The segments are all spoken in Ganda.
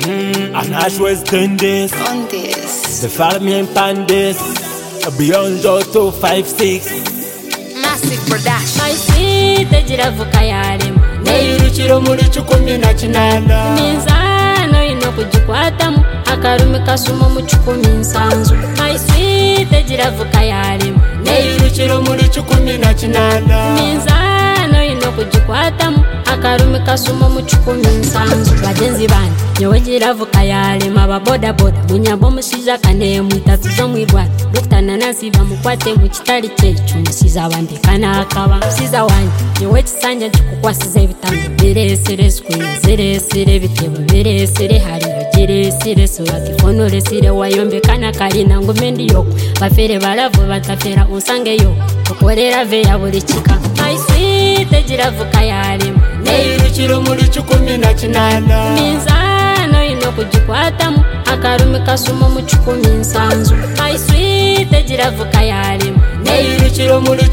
And Ashwell's done this. On this. The Farmian Pandas. Beyond 256. Massive production. I see the Jiravuka Yarima. Neiruchiro muri 18. Minzano inokujikwatamu akarumi kasuma mu 17. I see the Jiravuka Yarima. Neiruchiro muri 18. Minzano inokujikwatamu akarumi kasuma mu 17. Bagenzi bandi nyewe Jiravuka Yarima baboda boda munyabo mushiza kane mwitazo mwibwa Dr. Nanasi bamukwate mu kitali cyecu musiza abandi kana akaba musiza wanjye nyewe kisanja kikukwasize bitano biresere skwizere bitebo biresere hariyo giresere surakifonore sire wayombe kana karina ngumendi yoko bafere baravu batafera unsange yo ukorera ve ya buri kika I sweet Jiravuka Yarima Neiruchiro muri 18. Minzano inokujikwatamu akarumi kasuma mu 17. I sweet Jiravuka Yarima Neiruchiro muri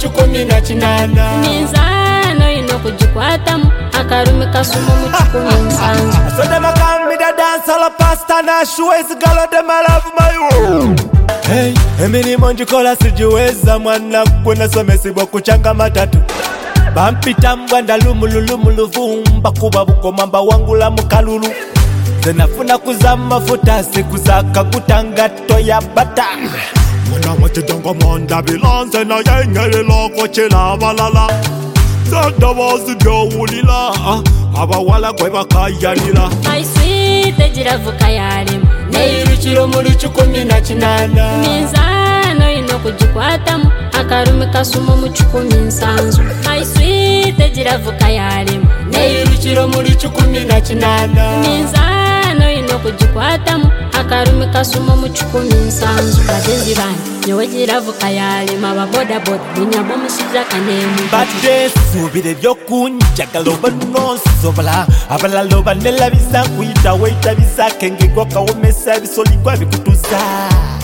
18. Minzano inokujikwatamu akarumi kasuma mu 17. So them a call me the dance all a pasta na Ashwell's girl them a love my world. Hey, emini monjikola sijiweza mwana kwena somesibwa kuchanga matatu. Bampita mbwanda lumuluvumba kuba bukomamba wangula mukalulu. Zenafuna kuzama futa sikuzaka kutanga toya bata. Mwana machidongo monda bilanse na yengele loko chela balala. Zanda wazi jawulila abawala kwe bakayanila. I sweet Jiravuka Yarima Neiruchiro muri 18. Minzano inokujikwatamu akarumi kasuma mu 17. I sweet Jiravuka Yarima Neiruchiro muri 18. Minzano inokujikwatamu akarumi kasuma mu 17. Bagenzi bandi nyewe Jiravuka Yarima baboda boda munyabo mushiza kanemu Bade subire byo kunjagala obanonso bala abalalo banela bisa kuyita weta bisa kenge goka womesa bisoligwa bikutuza.